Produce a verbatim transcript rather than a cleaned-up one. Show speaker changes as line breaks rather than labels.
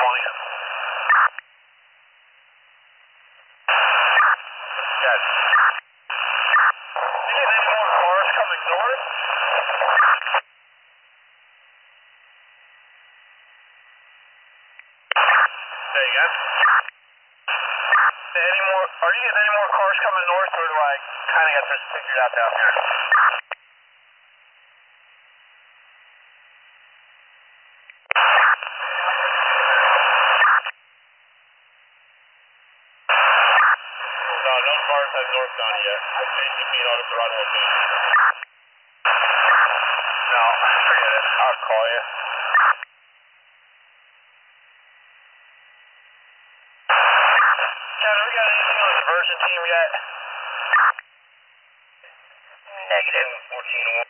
twenty. Got it. Do you get any more cars coming north? Say again? Any more, are you getting any more cars coming north, or do I kind of got this figured out down here? No, no cars have northbound yet. They should be out at the right location. No, forget it. I'll call you. Kevin, we got anything on the diversion team yet? Negative. fourteen to